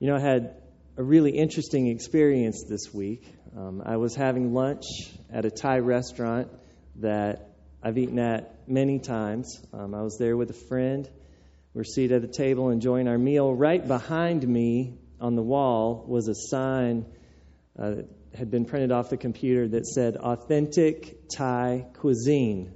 I had a really interesting experience this week. I was having lunch at a Thai restaurant that I've eaten at many times. I was there with a friend. We're seated at the table enjoying our meal. Right behind me on the wall was a sign that had been printed off the computer that said, "Authentic Thai Cuisine."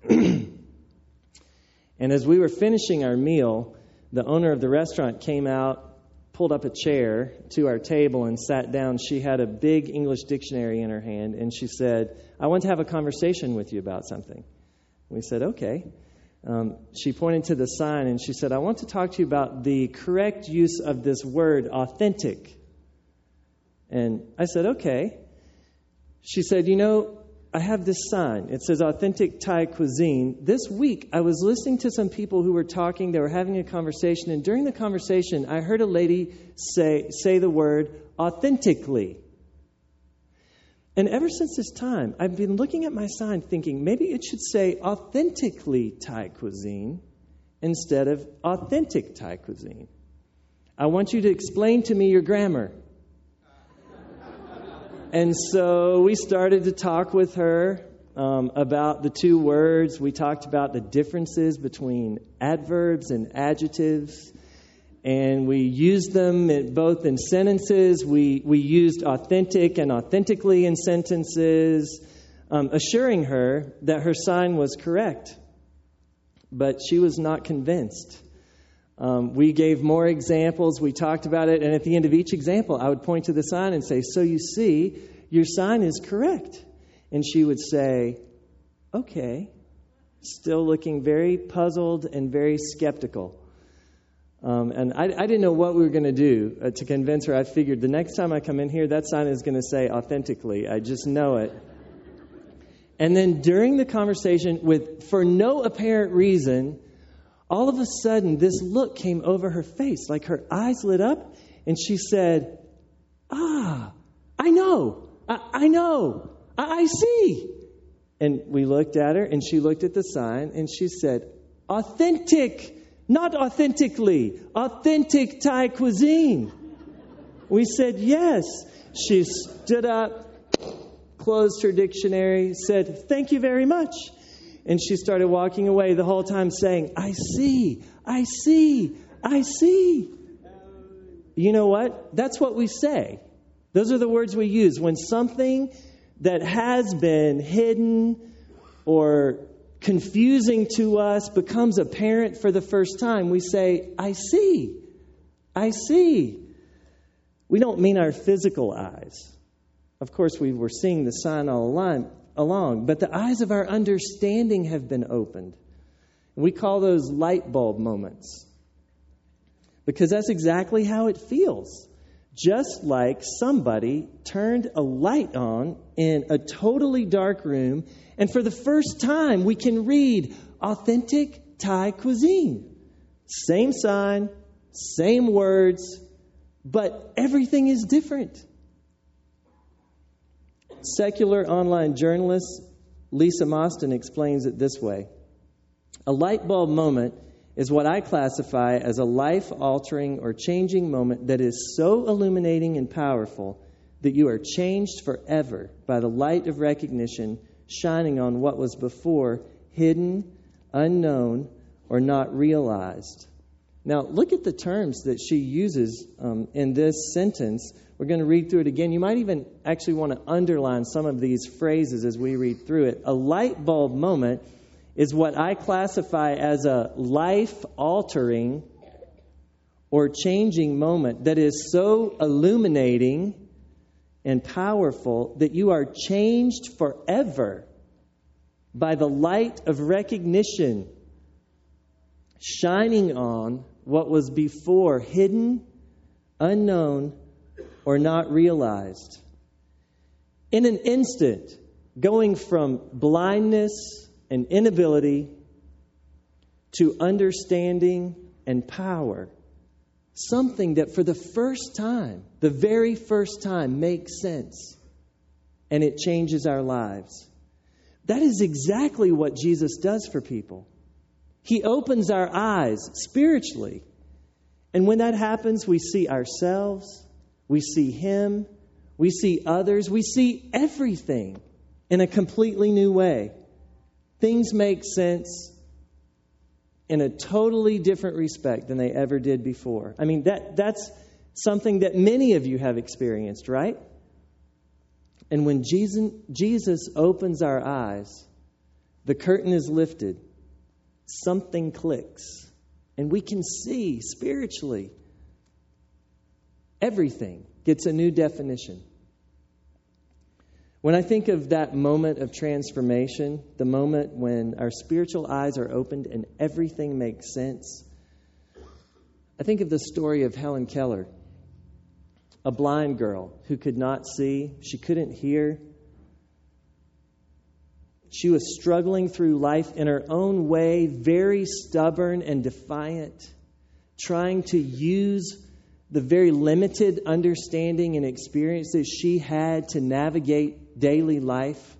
And as we were finishing our meal, the owner of the restaurant came out, pulled up a chair to our table and sat down. She had a big English dictionary in her hand, and she said, "I want to have a conversation with you about something." We said, "Okay." She pointed to the sign, and she said, "I want to talk to you about the correct use of this word, authentic." And I said, "Okay." She said, "I have this sign. It says Authentic Thai Cuisine. This week, I was listening to some people who were talking. They were having a conversation. And during the conversation, I heard a lady say the word authentically. And ever since this time, I've been looking at my sign thinking maybe it should say Authentically Thai Cuisine instead of Authentic Thai Cuisine. I want you to explain to me your grammar." And so we started to talk with her about the two words. We talked about the differences between adverbs and adjectives. And we used them both in sentences. We used authentic and authentically in sentences, assuring her that her sign was correct. But she was not convinced. We gave more examples. We talked about it. And at the end of each example, I would point to the sign and say, "So you see, your sign is correct." And she would say, "Okay," still looking very puzzled and very skeptical. And I didn't know what we were going to do to convince her. I figured the next time I come in here, that sign is going to say authentically. I just know it. And then during the conversation, for no apparent reason, all of a sudden, this look came over her face, like her eyes lit up, and she said, I know, I see." And we looked at her, and she looked at the sign, and she said, "Authentic, not authentically, Authentic Thai Cuisine." We said, "Yes." She stood up, closed her dictionary, said, "Thank you very much." And she started walking away the whole time saying, "I see, I see, I see." You know what? That's what we say. Those are the words we use. When something that has been hidden or confusing to us becomes apparent for the first time, we say, "I see, I see." We don't mean our physical eyes. Of course, we were seeing the sign all along, but the eyes of our understanding have been opened. We call those light bulb moments, because that's exactly how it feels. Just like somebody turned a light on in a totally dark room, and for the first time we can read Authentic Thai Cuisine. Same sign, same words, but everything is different. Secular online journalist Lisa Mostyn explains it this way: "A light bulb moment is what I classify as a life-altering or changing moment that is so illuminating and powerful that you are changed forever by the light of recognition shining on what was before hidden, unknown, or not realized." Now, look at the terms that she uses in this sentence. We're going to read through it again. You might even actually want to underline some of these phrases as we read through it. A light bulb moment is what I classify as a life-altering or changing moment that is so illuminating and powerful that you are changed forever by the light of recognition shining on what was before hidden, unknown, or not realized. In an instant, going from blindness and inability to understanding and power. Something that for the first time, the very first time, makes sense. And it changes our lives. That is exactly what Jesus does for people. He opens our eyes spiritually And when that happens, we see ourselves, we see Him, we see others, we see everything in a completely new way. Things make sense in a totally different respect than they ever did before. I mean, that's something that many of you have experienced, right? And when Jesus opens our eyes, the curtain is lifted, something clicks, and we can see spiritually. Everything gets a new definition. When I think of that moment of transformation, the moment when our spiritual eyes are opened and everything makes sense, I think of the story of Helen Keller, a blind girl who could not see, she couldn't hear. She was struggling through life in her own way, very stubborn and defiant, trying to use the very limited understanding and experiences she had to navigate daily life.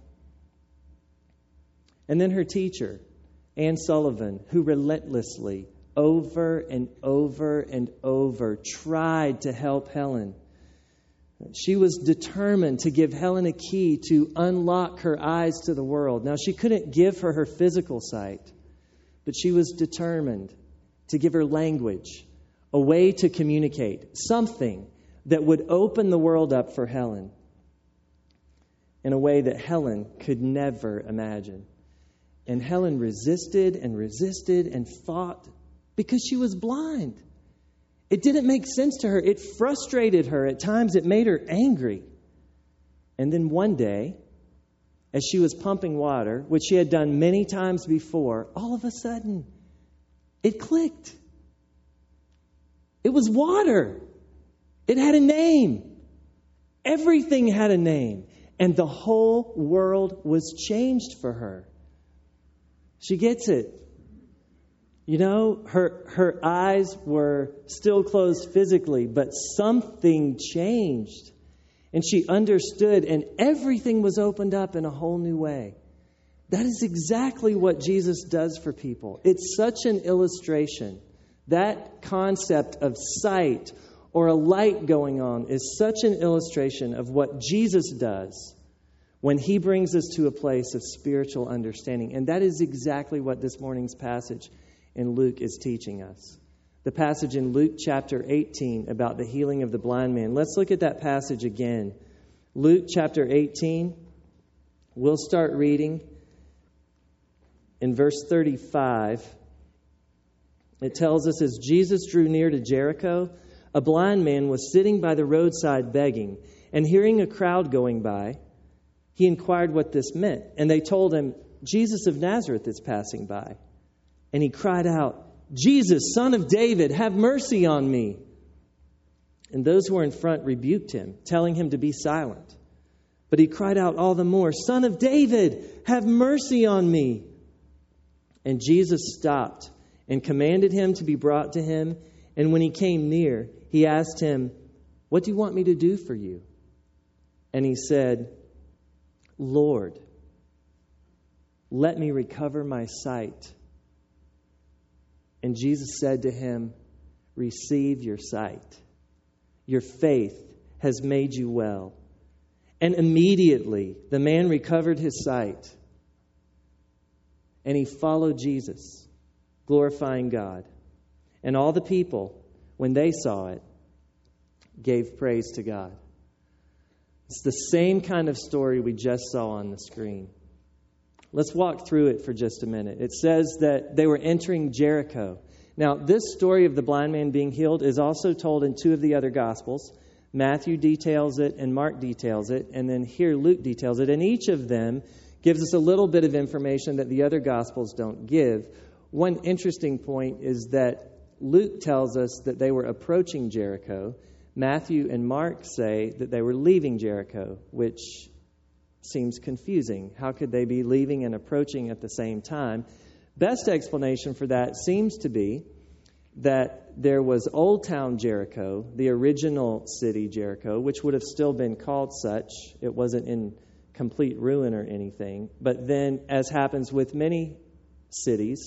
And then her teacher, Anne Sullivan, who relentlessly, over and over and over, tried to help Helen. She was determined to give Helen a key to unlock her eyes to the world. Now, she couldn't give her physical sight, but she was determined to give her language, a way to communicate, something that would open the world up for Helen in a way that Helen could never imagine. And Helen resisted and fought because she was blind. It didn't make sense to her. It frustrated her. At times, it made her angry. And then one day, as she was pumping water, which she had done many times before, all of a sudden, it clicked. It was water. It had a name. Everything had a name. And the whole world was changed for her. She gets it. You know, her eyes were still closed physically, but something changed. And she understood, and everything was opened up in a whole new way. That is exactly what Jesus does for people. It's such an illustration. That concept of sight or a light going on is such an illustration of what Jesus does when He brings us to a place of spiritual understanding. And that is exactly what this morning's passage in Luke is teaching us. The passage in Luke chapter 18 about the healing of the blind man. Let's look at that passage again. Luke chapter 18. We'll start reading in verse 35. It tells us, as Jesus drew near to Jericho, a blind man was sitting by the roadside begging, and hearing a crowd going by, he inquired what this meant. And they told him, Jesus of Nazareth is passing by. And he cried out, Jesus, Son of David, have mercy on me. And those who were in front rebuked him, telling him to be silent. But he cried out all the more, Son of David, have mercy on me. And Jesus stopped and commanded him to be brought to him. And when he came near, he asked him, what do you want me to do for you? And he said, Lord, let me recover my sight. And Jesus said to him, receive your sight. Your faith has made you well. And immediately the man recovered his sight. And he followed Jesus, glorifying God. And all the people, when they saw it, gave praise to God. It's the same kind of story we just saw on the screen. Let's walk through it for just a minute. It says that they were entering Jericho. Now, this story of the blind man being healed is also told in two of the other Gospels. Matthew details it and Mark details it, and then here Luke details it. And each of them gives us a little bit of information that the other Gospels don't give. One interesting point is that Luke tells us that they were approaching Jericho. Matthew and Mark say that they were leaving Jericho, which seems confusing. How could they be leaving and approaching at the same time? Best explanation for that seems to be that there was Old Town Jericho, the original city Jericho, which would have still been called such. It wasn't in complete ruin or anything. But then, as happens with many cities,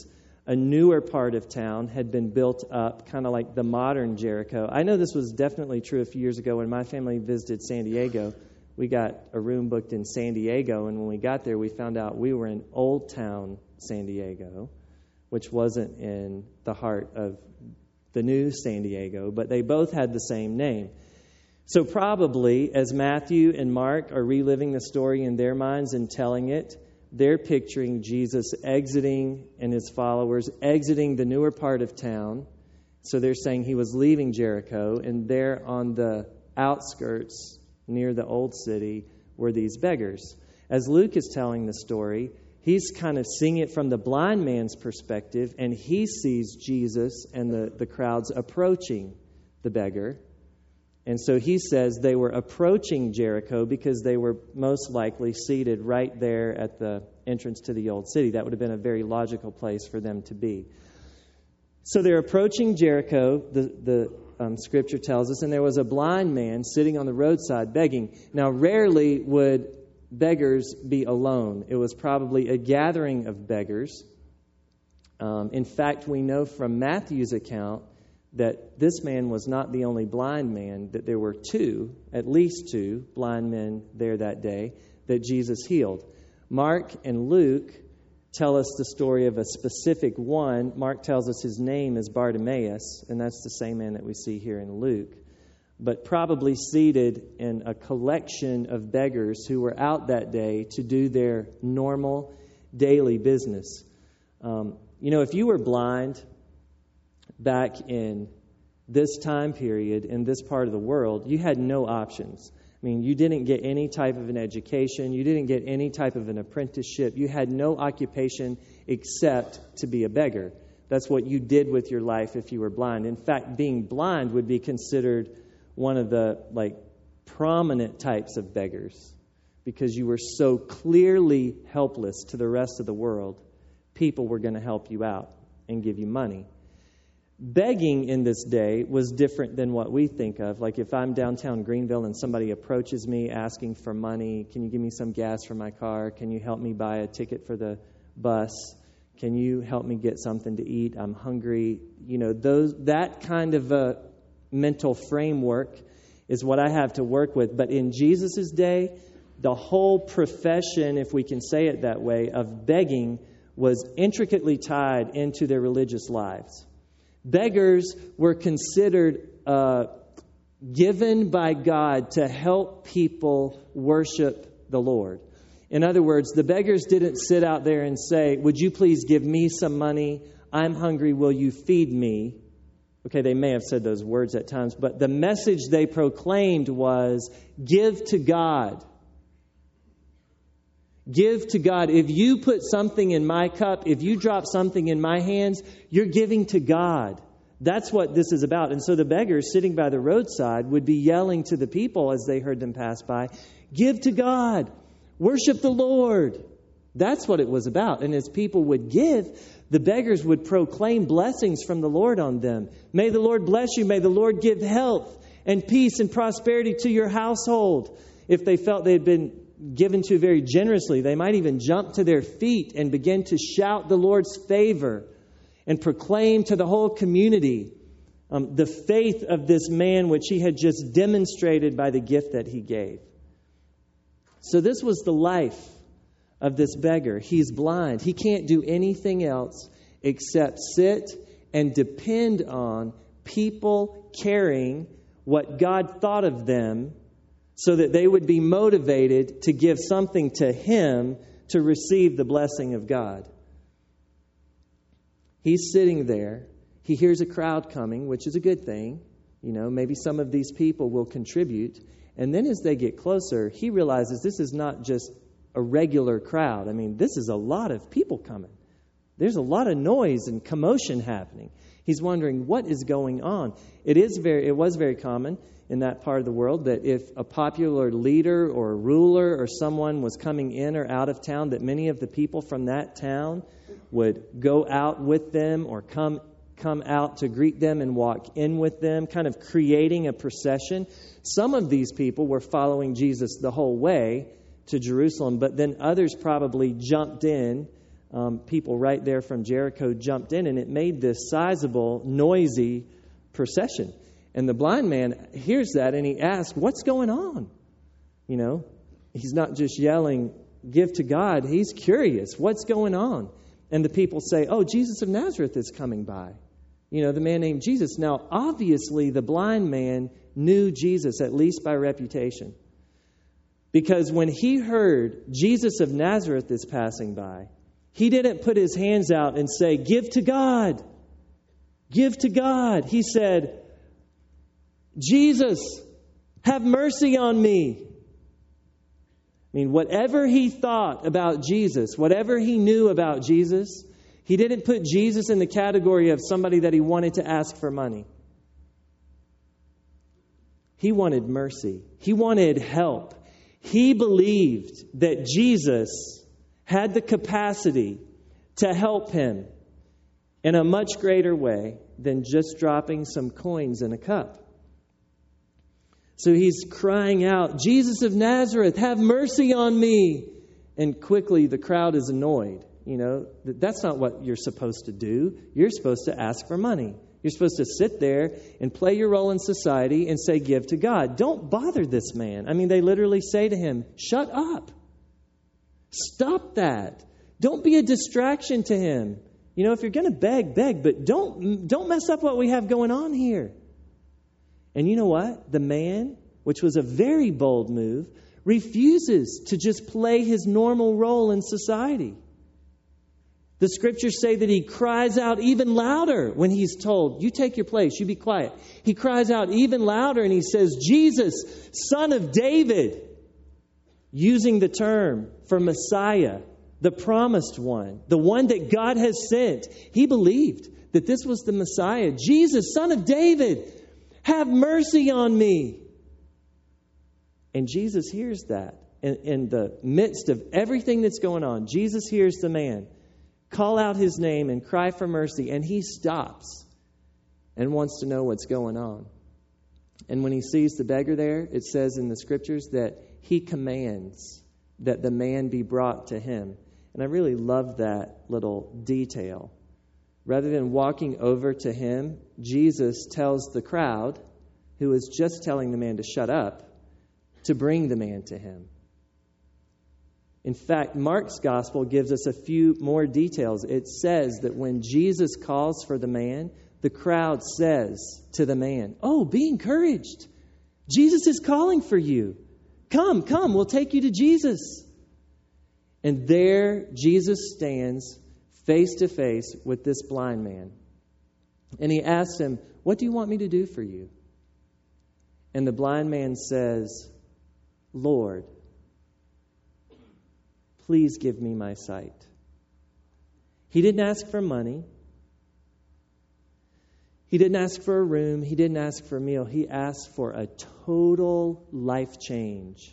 A newer part of town had been built up, kind of like the modern Jericho. I know this was definitely true a few years ago when my family visited San Diego. We got a room booked in San Diego, and when we got there, we found out we were in Old Town San Diego, which wasn't in the heart of the new San Diego, but they both had the same name. So probably, as Matthew and Mark are reliving the story in their minds and telling it, they're picturing Jesus exiting and his followers exiting the newer part of town. So they're saying he was leaving Jericho, and there on the outskirts near the old city were these beggars. As Luke is telling the story, he's kind of seeing it from the blind man's perspective, and he sees Jesus and the crowds approaching the beggar. And so he says they were approaching Jericho because they were most likely seated right there at the entrance to the old city. That would have been a very logical place for them to be. So they're approaching Jericho, the scripture tells us, and there was a blind man sitting on the roadside begging. Now, rarely would beggars be alone. It was probably a gathering of beggars. In fact, we know from Matthew's account that this man was not the only blind man, that there were at least two blind men there that day that Jesus healed. Mark and Luke tell us the story of a specific one. Mark tells us his name is Bartimaeus, and that's the same man that we see here in Luke. But probably seated in a collection of beggars who were out that day to do their normal daily business. If you were blind back in this time period, in this part of the world, you had no options. I mean, you didn't get any type of an education. You didn't get any type of an apprenticeship. You had no occupation except to be a beggar. That's what you did with your life if you were blind. In fact, being blind would be considered one of the prominent types of beggars because you were so clearly helpless to the rest of the world. People were going to help you out and give you money. Begging in this day was different than what we think of. Like if I'm downtown Greenville and somebody approaches me asking for money, can you give me some gas for my car? Can you help me buy a ticket for the bus? Can you help me get something to eat? I'm hungry. That kind of a mental framework is what I have to work with. But in Jesus' day, the whole profession, if we can say it that way, of begging was intricately tied into their religious lives. Beggars were considered given by God to help people worship the Lord. In other words, the beggars didn't sit out there and say, would you please give me some money? I'm hungry. Will you feed me? Okay, they may have said those words at times, but the message they proclaimed was, give to God. Give to God. If you put something in my cup, if you drop something in my hands, you're giving to God. That's what this is about. And so the beggars sitting by the roadside would be yelling to the people as they heard them pass by, give to God. Worship the Lord. That's what it was about. And as people would give, the beggars would proclaim blessings from the Lord on them. May the Lord bless you. May the Lord give health and peace and prosperity to your household. If they felt they had been given to very generously, they might even jump to their feet and begin to shout the Lord's favor and proclaim to the whole community the faith of this man, which he had just demonstrated by the gift that he gave. So this was the life of this beggar. He's blind. He can't do anything else except sit and depend on people carrying what God thought of them so that they would be motivated to give something to him to receive the blessing of God. He's sitting there. He hears a crowd coming, which is a good thing. Maybe some of these people will contribute. And then as they get closer, he realizes this is not just a regular crowd. I mean, this is a lot of people coming. There's a lot of noise and commotion happening. He's wondering what is going on. It was very common in that part of the world that if a popular leader or a ruler or someone was coming in or out of town, that many of the people from that town would go out with them or come out to greet them and walk in with them, kind of creating a procession. Some of these people were following Jesus the whole way to Jerusalem, but then others probably jumped in people right there from Jericho jumped in, and it made this sizable, noisy procession. And the blind man hears that, and he asks, what's going on? You know, he's not just yelling, give to God. He's curious. What's going on? And the people say, oh, Jesus of Nazareth is coming by. You know, the man named Jesus. Now, obviously, the blind man knew Jesus, at least by reputation. Because when he heard Jesus of Nazareth is passing by, he didn't put his hands out and say, give to God. Give to God. He said, Jesus, have mercy on me. I mean, whatever he thought about Jesus, whatever he knew about Jesus, he didn't put Jesus in the category of somebody that he wanted to ask for money. He wanted mercy. He wanted help. He believed that Jesus had the capacity to help him in a much greater way than just dropping some coins in a cup. So he's crying out, Jesus of Nazareth, have mercy on me. And quickly the crowd is annoyed. You know, that's not what you're supposed to do. You're supposed to ask for money. You're supposed to sit there and play your role in society and say, give to God. Don't bother this man. I mean, they literally say to him, shut up. Stop that. Don't be a distraction to him. You know, if you're going to beg, but don't mess up what we have going on here. And you know what? The man, which was a very bold move, refuses to just play his normal role in society. The scriptures say that he cries out even louder when he's told, you take your place, you be quiet. He cries out even louder and he says, Jesus, Son of David, using the term for Messiah, the promised one, the one that God has sent. He believed that this was the Messiah. Jesus, Son of David, have mercy on me. And Jesus hears that. In the midst of everything that's going on, Jesus hears the man call out his name and cry for mercy. And he stops and wants to know what's going on. And when he sees the beggar there, it says in the scriptures that he commands that the man be brought to him. And I really love that little detail. Rather than walking over to him, Jesus tells the crowd, who is just telling the man to shut up, to bring the man to him. In fact, Mark's gospel gives us a few more details. It says that when Jesus calls for the man, the crowd says to the man, oh, be encouraged. Jesus is calling for you. Come, we'll take you to Jesus. And there Jesus stands face to face with this blind man. And he asks him, what do you want me to do for you? And the blind man says, Lord, please give me my sight. He didn't ask for money. He didn't ask for a room. He didn't ask for a meal. He asked for a total life change.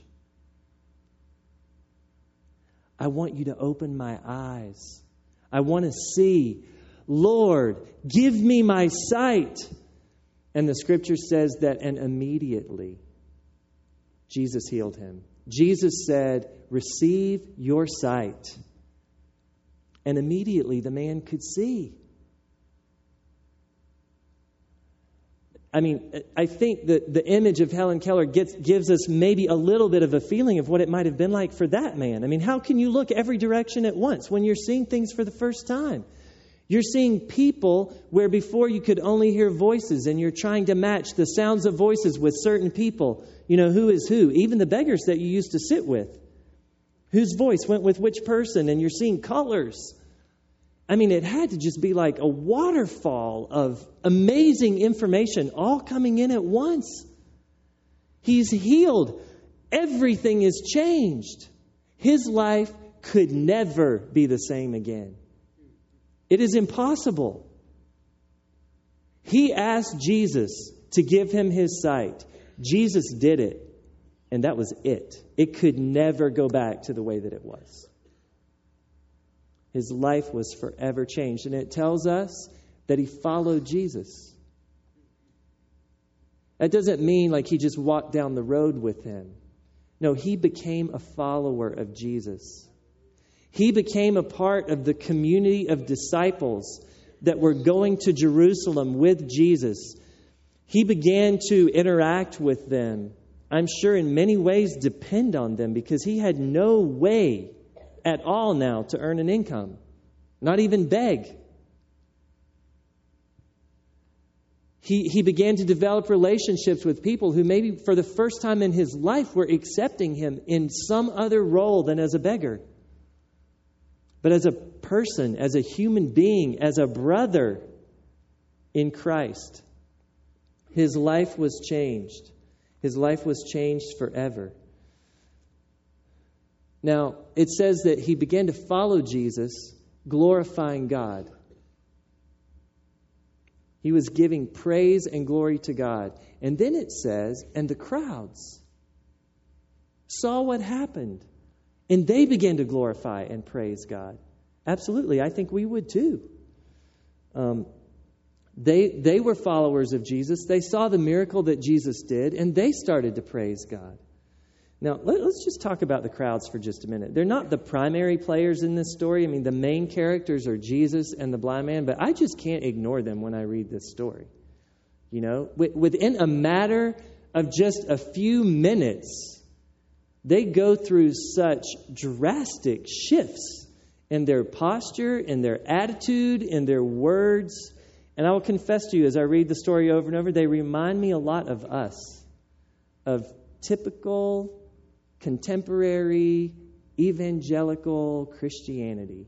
I want you to open my eyes. I want to see. Lord, give me my sight. And the scripture says that, and immediately Jesus healed him. Jesus said, receive your sight. And immediately the man could see. I mean, I think that the image of Helen Keller gives us maybe a little bit of a feeling of what it might have been like for that man. I mean, how can you look every direction at once when you're seeing things for the first time? You're seeing people where before you could only hear voices, and you're trying to match the sounds of voices with certain people. You know, who is who? Even the beggars that you used to sit with. Whose voice went with which person? And you're seeing colors. I mean, it had to just be like a waterfall of amazing information all coming in at once. He's healed. Everything is changed. His life could never be the same again. It is impossible. He asked Jesus to give him his sight. Jesus did it, and that was it. It could never go back to the way that it was. His life was forever changed, and it tells us that he followed Jesus. That doesn't mean like he just walked down the road with him. No, he became a follower of Jesus. He became a part of the community of disciples that were going to Jerusalem with Jesus. He began to interact with them. I'm sure in many ways depend on them because he had no way at all now to earn an income, not even beg. He began to develop relationships with people who maybe for the first time in his life were accepting him in some other role than as a beggar. But as a person, as a human being, as a brother in Christ, his life was changed. His life was changed forever. Now, it says that he began to follow Jesus, glorifying God. He was giving praise and glory to God. And then it says, and the crowds saw what happened. And they began to glorify and praise God. Absolutely, I think we would too. They were followers of Jesus. They saw the miracle that Jesus did, and they started to praise God. Now, let's just talk about the crowds for just a minute. They're not the primary players in this story. I mean, the main characters are Jesus and the blind man, but I just can't ignore them when I read this story. You know, within a matter of just a few minutes, they go through such drastic shifts in their posture, in their attitude, in their words. And I will confess to you, as I read the story over and over, they remind me a lot of us, of typical contemporary evangelical Christianity.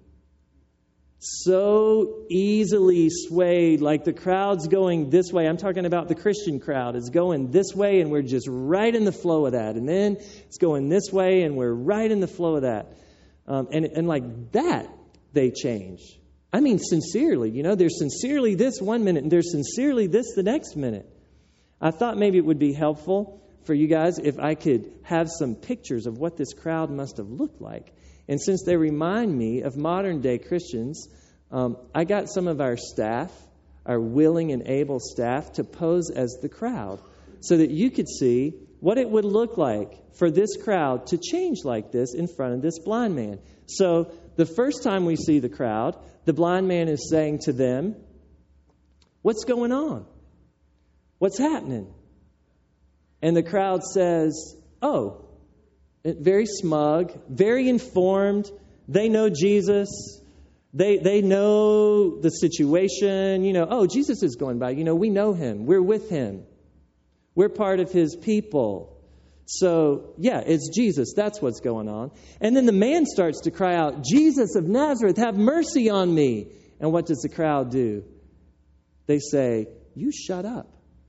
So easily swayed, like the crowd's going this way. I'm talking about the Christian crowd is going this way, and we're just right in the flow of that. And then it's going this way, and we're right in the flow of that. And like that, they change. I mean, sincerely. You know, there's sincerely this one minute, and there's sincerely this the next minute. I thought maybe it would be helpful for you guys if I could have some pictures of what this crowd must have looked like. And since they remind me of modern day Christians, I got some of our staff, our willing and able staff, to pose as the crowd so that you could see what it would look like for this crowd to change like this in front of this blind man. So the first time we see the crowd, the blind man is saying to them, "What's going on? What's happening?" And the crowd says, "Oh," very smug, very informed. They know Jesus. They know the situation. You know, "Oh, Jesus is going by. You know, we know him. We're with him. We're part of his people. So, yeah, it's Jesus. That's what's going on." And then the man starts to cry out, "Jesus of Nazareth, have mercy on me." And what does the crowd do? They say, "You shut up."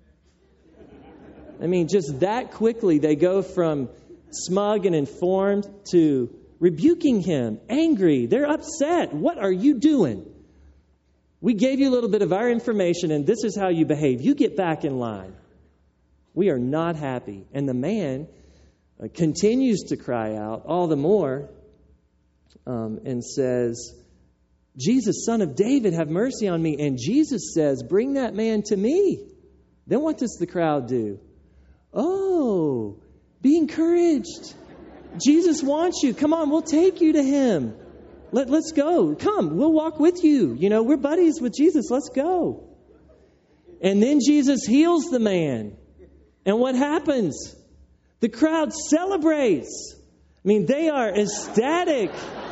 I mean, just that quickly they go from smug and informed to rebuking him, angry. They're upset. "What are you doing? We gave you a little bit of our information, and this is how you behave. You get back in line." We are not happy. And the man continues to cry out all the more and says, "Jesus, Son of David, have mercy on me." And Jesus says, "Bring that man to me." Then what does the crowd do? "Oh, be encouraged. Jesus wants you. Come on, we'll take you to him. Let's go. Come, we'll walk with you. You know, we're buddies with Jesus. Let's go." And then Jesus heals the man. And what happens? The crowd celebrates. I mean, they are ecstatic.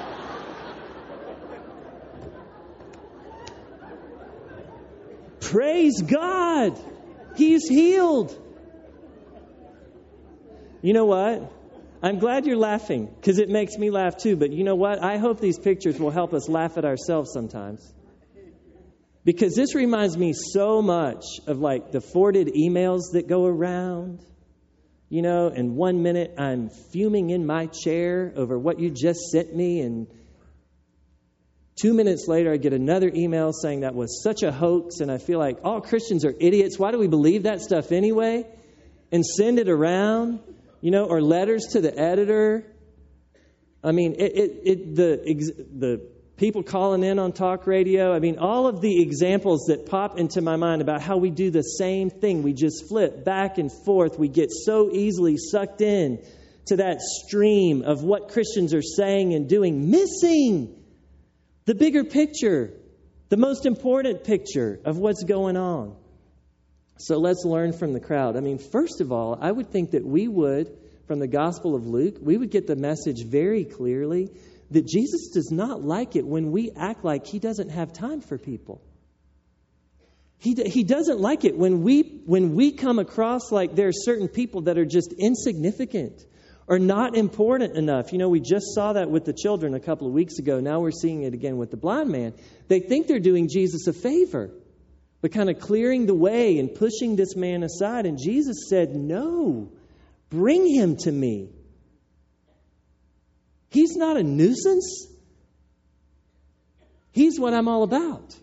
Praise God. He's healed. You know what? I'm glad you're laughing because it makes me laugh too. But you know what? I hope these pictures will help us laugh at ourselves sometimes. Because this reminds me so much of like the forwarded emails that go around. You know, and 1 minute I'm fuming in my chair over what you just sent me. And 2 minutes later I get another email saying that was such a hoax. And I feel like all Christians are idiots. Why do we believe that stuff anyway? And send it around. You know, or letters to the editor. I mean, the people calling in on talk radio. I mean, all of the examples that pop into my mind about how we do the same thing. We just flip back and forth. We get so easily sucked in to that stream of what Christians are saying and doing, missing the bigger picture, the most important picture of what's going on. So let's learn from the crowd. I mean, first of all, I would think that we would, from the Gospel of Luke, we would get the message very clearly that Jesus does not like it when we act like he doesn't have time for people. He doesn't like it when we come across like there are certain people that are just insignificant or not important enough. You know, we just saw that with the children a couple of weeks ago. Now we're seeing it again with the blind man. They think they're doing Jesus a favor, but kind of clearing the way and pushing this man aside. And Jesus said, no, bring him to me. He's not a nuisance. He's what I'm all about.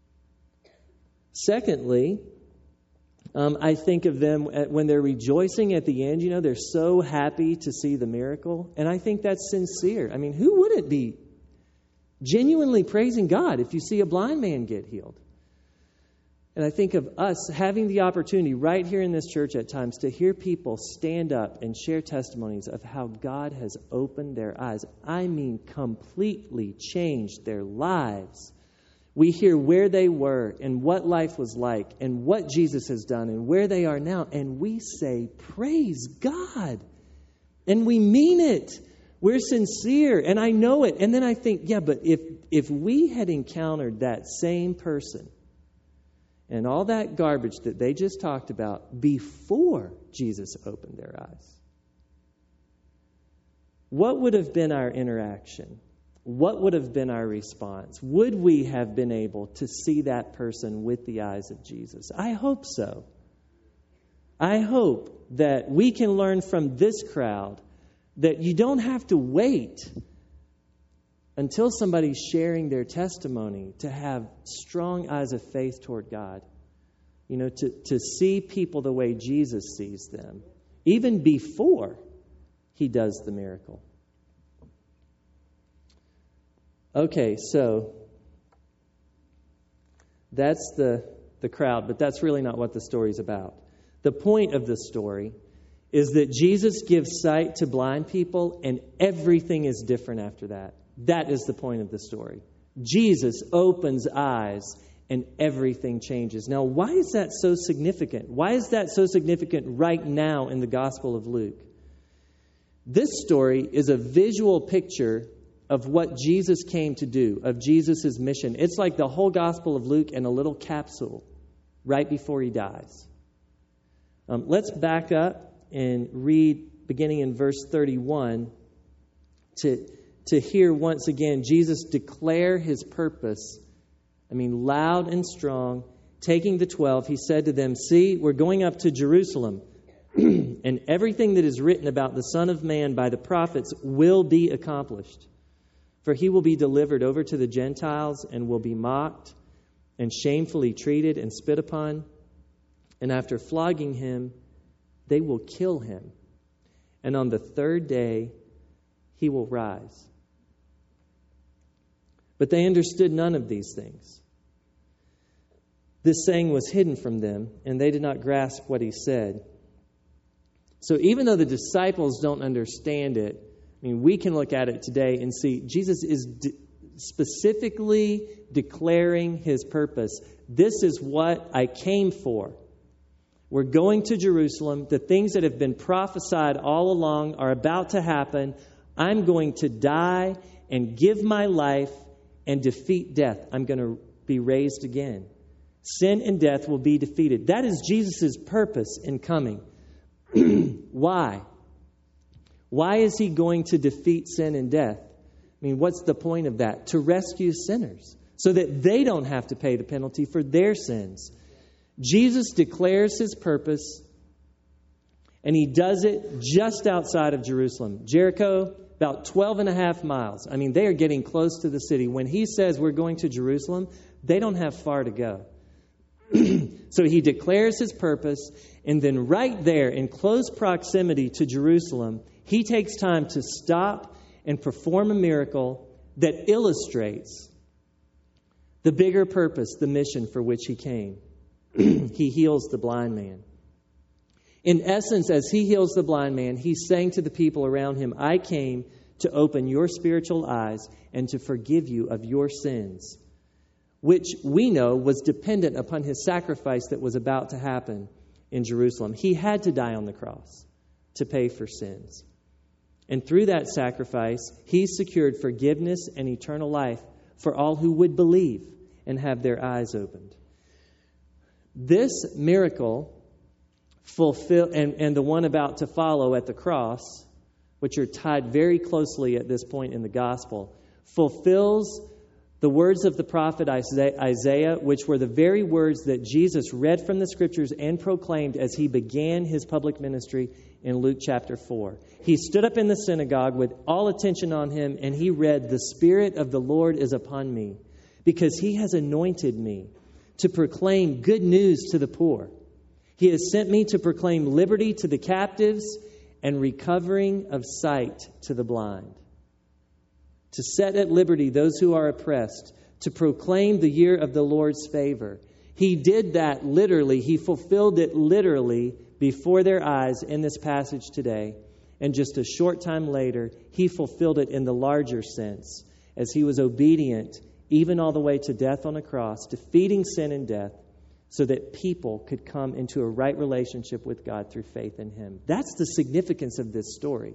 Secondly, I think of them when they're rejoicing at the end. You know, they're so happy to see the miracle. And I think that's sincere. I mean, who wouldn't be genuinely praising God if you see a blind man get healed? And I think of us having the opportunity right here in this church at times to hear people stand up and share testimonies of how God has opened their eyes. I mean, completely changed their lives. We hear where they were and what life was like and what Jesus has done and where they are now. And we say, praise God. And we mean it. We're sincere. And I know it. And then I think, yeah, but if we had encountered that same person and all that garbage that they just talked about before Jesus opened their eyes, what would have been our interaction? What would have been our response? Would we have been able to see that person with the eyes of Jesus? I hope so. I hope that we can learn from this crowd that you don't have to wait until somebody's sharing their testimony to have strong eyes of faith toward God. You know, to see people the way Jesus sees them, even before he does the miracle. Okay, so that's the crowd, but that's really not what the story's about. The point of the story is that Jesus gives sight to blind people, and everything is different after that. That is the point of the story. Jesus opens eyes, and everything changes. Now, why is that so significant? Why is that so significant right now in the Gospel of Luke? This story is a visual picture of what Jesus came to do, of Jesus' mission. It's like the whole Gospel of Luke in a little capsule right before he dies. Let's back up and read beginning in verse 31 to hear once again Jesus declare his purpose. I mean, loud and strong. Taking the 12, he said to them, "See, we're going up to Jerusalem, and everything that is written about the Son of Man by the prophets will be accomplished. For he will be delivered over to the Gentiles and will be mocked and shamefully treated and spit upon. And after flogging him, they will kill him. And on the third day, he will rise." But they understood none of these things. This saying was hidden from them, and they did not grasp what he said. So even though the disciples don't understand it, I mean, we can look at it today and see Jesus is specifically declaring his purpose. This is what I came for. We're going to Jerusalem. The things that have been prophesied all along are about to happen. I'm going to die and give my life and defeat death. I'm going to be raised again. Sin and death will be defeated. That is Jesus' purpose in coming. Why? Why is he going to defeat sin and death? I mean, what's the point of that? To rescue sinners so that they don't have to pay the penalty for their sins. Jesus declares his purpose, and he does it just outside of Jerusalem. Jericho, about 12 and a half miles. I mean, they are getting close to the city. When he says we're going to Jerusalem, they don't have far to go. So he declares his purpose, and then right there in close proximity to Jerusalem, he takes time to stop and perform a miracle that illustrates the bigger purpose, the mission for which he came. He heals the blind man. In essence, as he heals the blind man, he's saying to the people around him, I came to open your spiritual eyes and to forgive you of your sins, which we know was dependent upon his sacrifice that was about to happen in Jerusalem. He had to die on the cross to pay for sins. And through that sacrifice, he secured forgiveness and eternal life for all who would believe and have their eyes opened. This miracle and the one about to follow at the cross, which are tied very closely at this point in the gospel, fulfills the words of the prophet Isaiah, which were the very words that Jesus read from the Scriptures and proclaimed as he began his public ministry in Luke chapter 4. He stood up in the synagogue with all attention on him, and he read, "The Spirit of the Lord is upon me, because he has anointed me to proclaim good news to the poor. He has sent me to proclaim liberty to the captives and recovering of sight to the blind, to set at liberty those who are oppressed, to proclaim the year of the Lord's favor." He did that literally. He fulfilled it literally before their eyes in this passage today. And just a short time later, he fulfilled it in the larger sense as he was obedient even all the way to death on a cross, defeating sin and death so that people could come into a right relationship with God through faith in him. That's the significance of this story.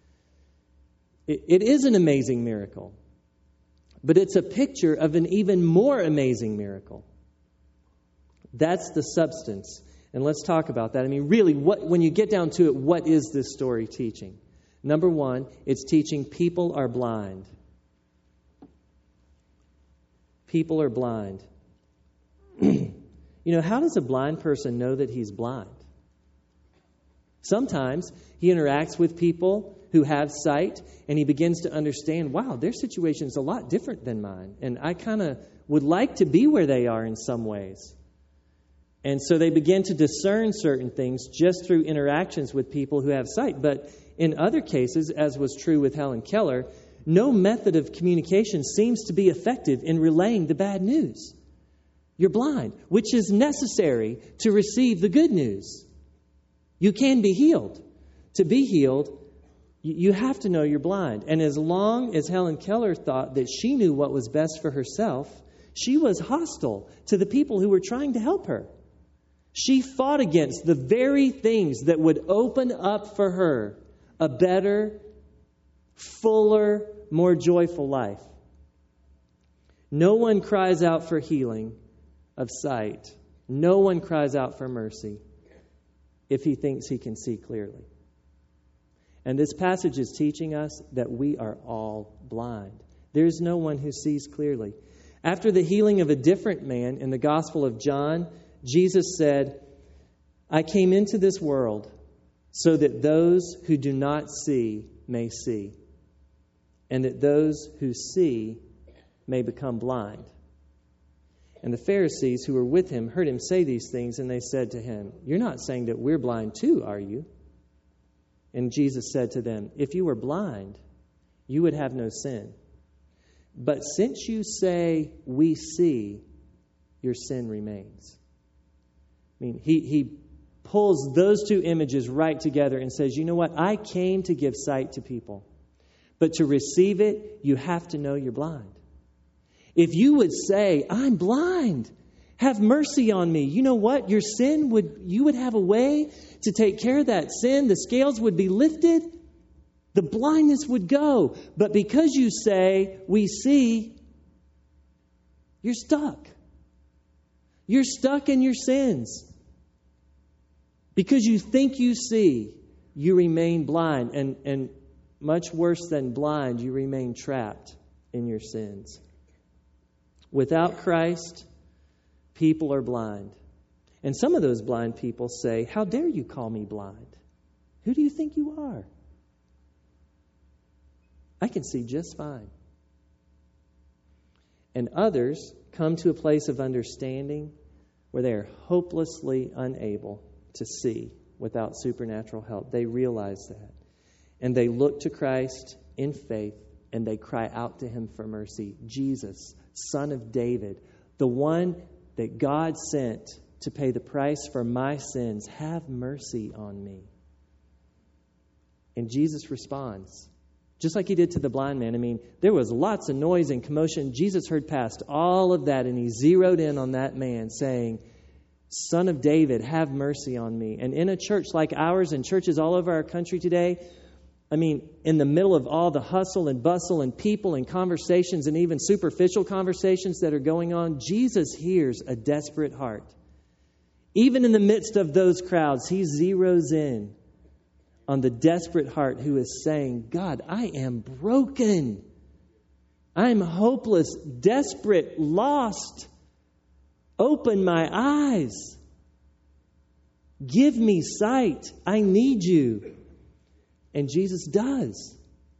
It is an amazing miracle, but it's a picture of an even more amazing miracle. That's the substance. And let's talk about that. I mean, really, when you get down to it, what is this story teaching? Number one, it's teaching people are blind. People are blind. How does a blind person know that he's blind? Sometimes he interacts with people who have sight, and he begins to understand, wow, their situation is a lot different than mine, and I kind of would like to be where they are in some ways. And so they begin to discern certain things just through interactions with people who have sight. But in other cases, as was true with Helen Keller, no method of communication seems to be effective in relaying the bad news. You're blind, which is necessary to receive the good news. You can be healed. To be healed, you have to know you're blind. And as long as Helen Keller thought that she knew what was best for herself, she was hostile to the people who were trying to help her. She fought against the very things that would open up for her a better, fuller, more joyful life. No one cries out for healing of sight. No one cries out for mercy if he thinks he can see clearly. And this passage is teaching us that we are all blind. There's no one who sees clearly. After the healing of a different man in the Gospel of John, Jesus said, "I came into this world so that those who do not see may see, and that those who see may become blind." And the Pharisees who were with him heard him say these things, and they said to him, "You're not saying that we're blind too, are you?" And Jesus said to them, "If you were blind, you would have no sin. But since you say, 'We see,' your sin remains." I mean, he pulls those two images right together and says, you know what? I came to give sight to people. But to receive it, you have to know you're blind. If you would say, "I'm blind, have mercy on me," you know what? Your sin you would have a way to take care of that sin. The scales would be lifted. The blindness would go. But because you say, "We see," you're stuck. You're stuck in your sins. Because you think you see, you remain blind. And much worse than blind, you remain trapped in your sins. Without Christ, people are blind. And some of those blind people say, "How dare you call me blind? Who do you think you are? I can see just fine." And others come to a place of understanding where they are hopelessly unable to see without supernatural help. They realize that. And they look to Christ in faith, and they cry out to him for mercy. Jesus, Son of David, the one that God sent to pay the price for my sins. Have mercy on me. And Jesus responds, just like he did to the blind man. I mean, there was lots of noise and commotion. Jesus heard past all of that, and he zeroed in on that man, saying, Son of David, have mercy on me. And in a church like ours and churches all over our country today, I mean, in the middle of all the hustle and bustle and people and conversations and even superficial conversations that are going on, Jesus hears a desperate heart. Even in the midst of those crowds, he zeroes in on the desperate heart who is saying, God, I am broken. I'm hopeless, desperate, lost. Open my eyes. Give me sight. I need you. And Jesus does.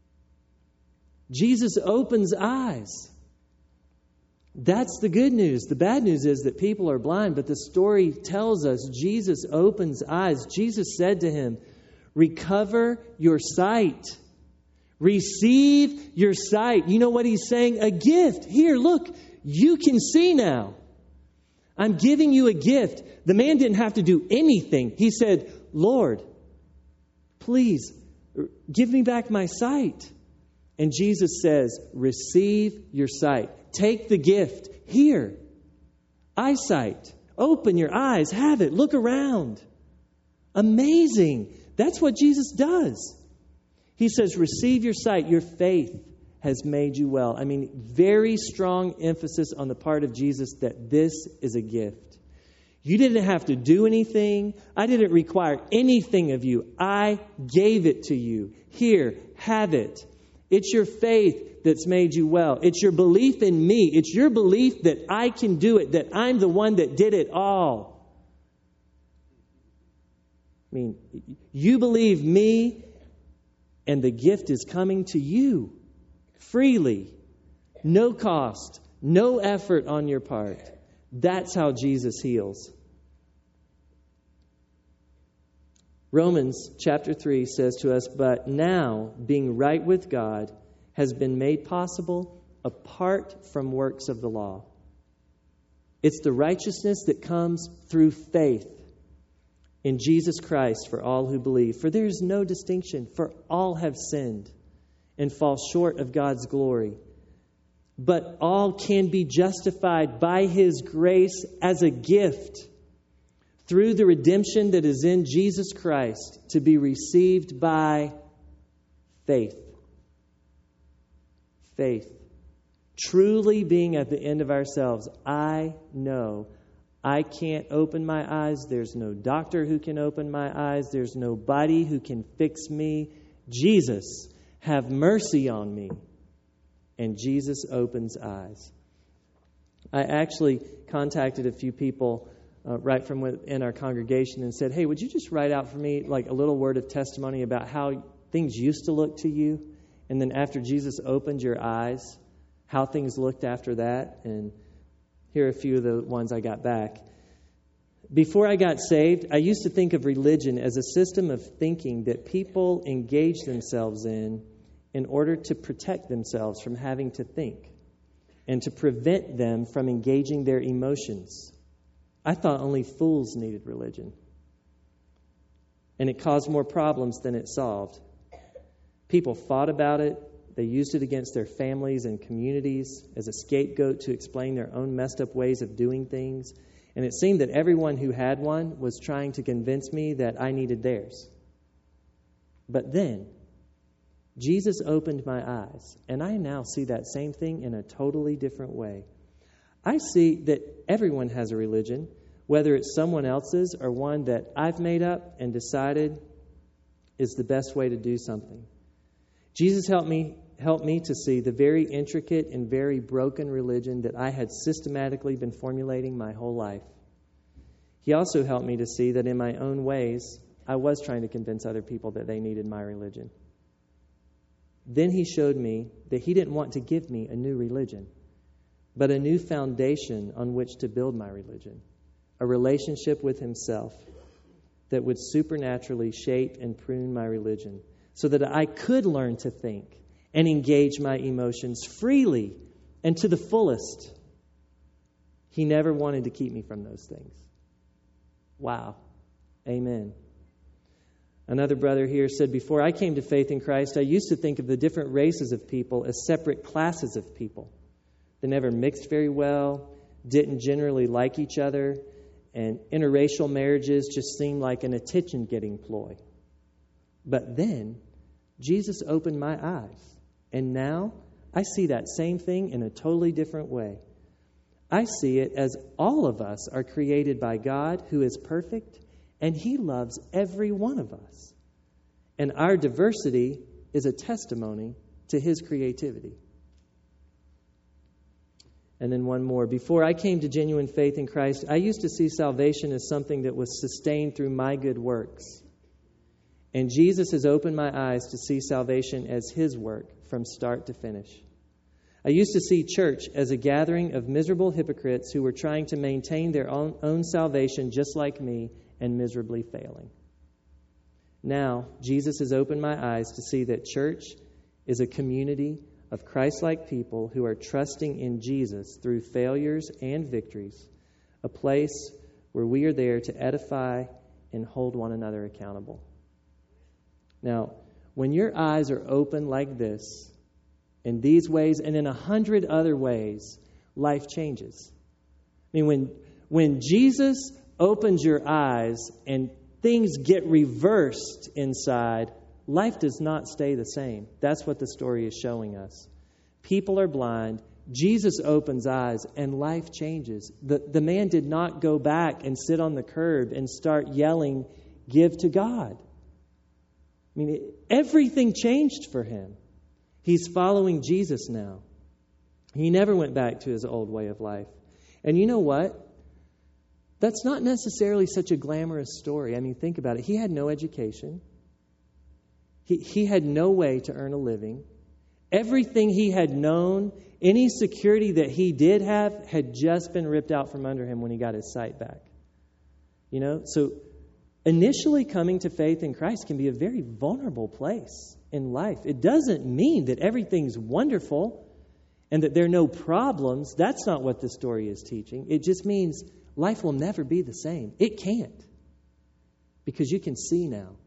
Jesus opens eyes. That's the good news. The bad news is that people are blind, but the story tells us Jesus opens eyes. Jesus said to him, recover your sight. Receive your sight. You know what he's saying? A gift. Here, look, you can see now. I'm giving you a gift. The man didn't have to do anything. He said, Lord, please give me back my sight. And Jesus says, receive your sight. Take the gift. Here, eyesight. Open your eyes. Have it. Look around. Amazing. That's what Jesus does. He says, receive your sight. Your faith has made you well. I mean, very strong emphasis on the part of Jesus that this is a gift. You didn't have to do anything. I didn't require anything of you. I gave it to you. Here, have it. It's your faith that's made you well. It's your belief in me. It's your belief that I can do it, that I'm the one that did it all. I mean, you believe me, and the gift is coming to you freely. No cost, no effort on your part. That's how Jesus heals. Romans chapter 3 says to us, but now being right with God has been made possible apart from works of the law. It's the righteousness that comes through faith in Jesus Christ for all who believe. For there is no distinction, for all have sinned and fall short of God's glory. But all can be justified by His grace as a gift through the redemption that is in Jesus Christ, to be received by faith. Faith. Truly being at the end of ourselves. I know I can't open my eyes. There's no doctor who can open my eyes. There's nobody who can fix me. Jesus, have mercy on me. And Jesus opens eyes. I actually contacted a few people right from within our congregation and said, hey, would you just write out for me like a little word of testimony about how things used to look to you? And then after Jesus opened your eyes, how things looked after that. And here are a few of the ones I got back. Before I got saved, I used to think of religion as a system of thinking that people engage themselves in order to protect themselves from having to think and to prevent them from engaging their emotions. I thought only fools needed religion. And it caused more problems than it solved. People fought about it. They used it against their families and communities as a scapegoat to explain their own messed up ways of doing things. And it seemed that everyone who had one was trying to convince me that I needed theirs. But then, Jesus opened my eyes, and I now see that same thing in a totally different way. I see that everyone has a religion, whether it's someone else's or one that I've made up and decided is the best way to do something. Jesus helped me to see the very intricate and very broken religion that I had systematically been formulating my whole life. He also helped me to see that in my own ways, I was trying to convince other people that they needed my religion. Then he showed me that he didn't want to give me a new religion, but a new foundation on which to build my religion, a relationship with himself that would supernaturally shape and prune my religion so that I could learn to think and engage my emotions freely and to the fullest. He never wanted to keep me from those things. Wow. Amen. Another brother here said, before I came to faith in Christ, I used to think of the different races of people as separate classes of people. They never mixed very well, didn't generally like each other, and interracial marriages just seemed like an attention-getting ploy. But then, Jesus opened my eyes, and now I see that same thing in a totally different way. I see it as all of us are created by God, who is perfect, and He loves every one of us. And our diversity is a testimony to His creativity. And then one more. Before I came to genuine faith in Christ, I used to see salvation as something that was sustained through my good works. And Jesus has opened my eyes to see salvation as His work from start to finish. I used to see church as a gathering of miserable hypocrites who were trying to maintain their own salvation just like me and miserably failing. Now, Jesus has opened my eyes to see that church is a community of Christ-like people who are trusting in Jesus through failures and victories, a place where we are there to edify and hold one another accountable. Now, when your eyes are open like this, in these ways and in 100 other ways, life changes. I mean, when Jesus opens your eyes and things get reversed inside, life does not stay the same. That's what the story is showing us. People are blind. Jesus opens eyes and life changes. The man did not go back and sit on the curb and start yelling, "Give to God." I mean, everything changed for him. He's following Jesus now. He never went back to his old way of life. And you know what? That's not necessarily such a glamorous story. I mean, think about it. He had no education. He had no way to earn a living. Everything he had known, any security that he did have, had just been ripped out from under him when he got his sight back. You know, so initially coming to faith in Christ can be a very vulnerable place in life. It doesn't mean that everything's wonderful and that there are no problems. That's not what the story is teaching. It just means life will never be the same. It can't. Because you can see now.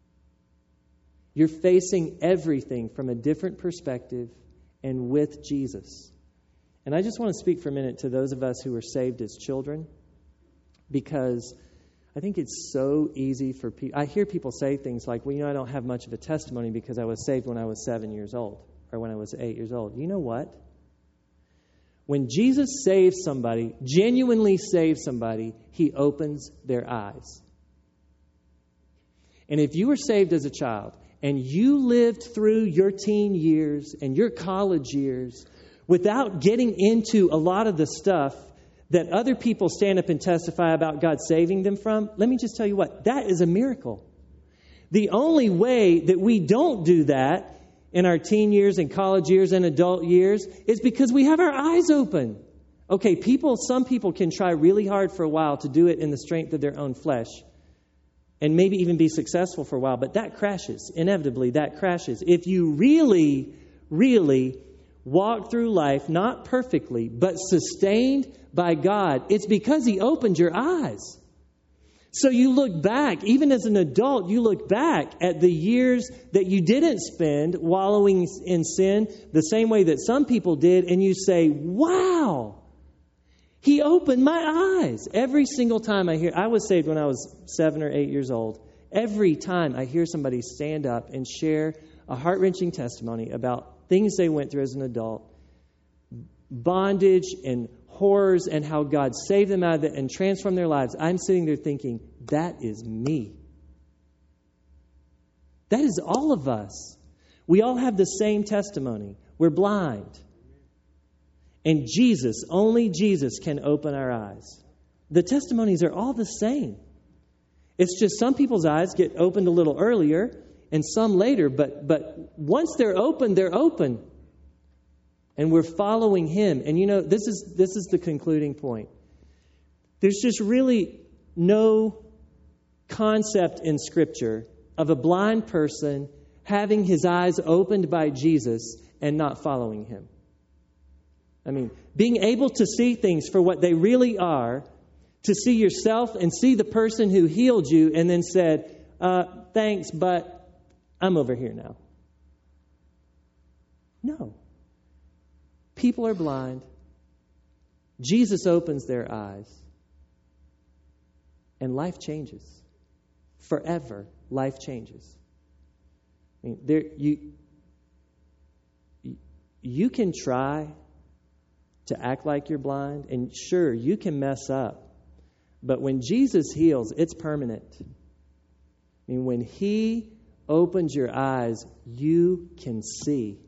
You're facing everything from a different perspective and with Jesus. And I just want to speak for a minute to those of us who were saved as children, because I think it's so easy for people. I hear people say things like, well, you know, I don't have much of a testimony because I was saved when I was 7 years old or when I was 8 years old. You know what? When Jesus saves somebody, genuinely saves somebody, He opens their eyes. And if you were saved as a child and you lived through your teen years and your college years without getting into a lot of the stuff that other people stand up and testify about God saving them from, let me just tell you what, that is a miracle. The only way that we don't do that in our teen years and college years and adult years is because we have our eyes open. Okay, some people can try really hard for a while to do it in the strength of their own flesh and maybe even be successful for a while, but that crashes. Inevitably, that crashes. If you really, really walk through life, not perfectly, but sustained by God, it's because He opened your eyes. So you look back, even as an adult, you look back at the years that you didn't spend wallowing in sin the same way that some people did, and you say, wow, He opened my eyes. Every single time I was saved when I was 7 or 8 years old. Every time I hear somebody stand up and share a heart-wrenching testimony about things they went through as an adult, bondage and horrors, and how God saved them out of it and transformed their lives, I'm sitting there thinking, that is me. That is all of us. We all have the same testimony. We're blind. And Jesus, only Jesus can open our eyes. The testimonies are all the same. It's just some people's eyes get opened a little earlier and some later, but once they're open, they're open. And we're following Him. And you know, this is the concluding point. There's just really no concept in Scripture of a blind person having his eyes opened by Jesus and not following Him. I mean, being able to see things for what they really are, to see yourself and see the person who healed you and then said, thanks, but I'm over here now. No. People are blind. Jesus opens their eyes. And life changes. Forever, life changes. I mean, you can try to act like you're blind, and sure, you can mess up. But when Jesus heals, it's permanent. I mean, when He opens your eyes, you can see.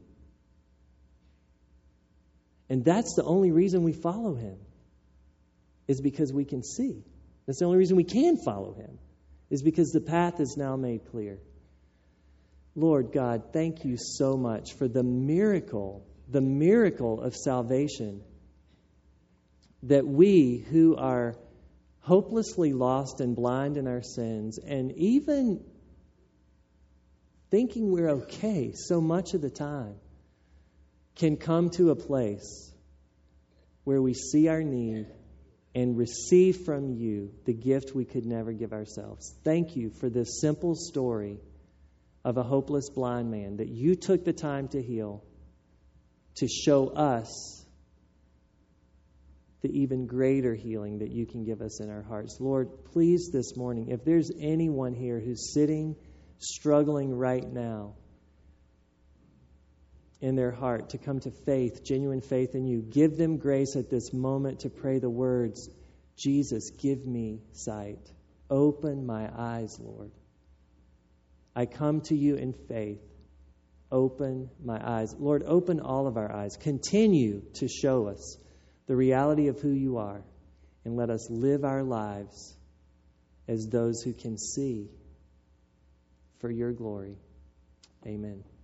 And that's the only reason we follow Him, is because we can see. That's the only reason we can follow Him, is because the path is now made clear. Lord God, thank you so much for the miracle of salvation, that we who are hopelessly lost and blind in our sins, and even thinking we're okay so much of the time, can come to a place where we see our need and receive from you the gift we could never give ourselves. Thank you for this simple story of a hopeless blind man that you took the time to heal, to show us the even greater healing that you can give us in our hearts. Lord, please this morning, if there's anyone here who's sitting, struggling right now in their heart to come to faith, genuine faith in you, give them grace at this moment to pray the words, Jesus, give me sight. Open my eyes, Lord. I come to you in faith. Open my eyes. Lord, open all of our eyes. Continue to show us the reality of who you are, and let us live our lives as those who can see for your glory. Amen.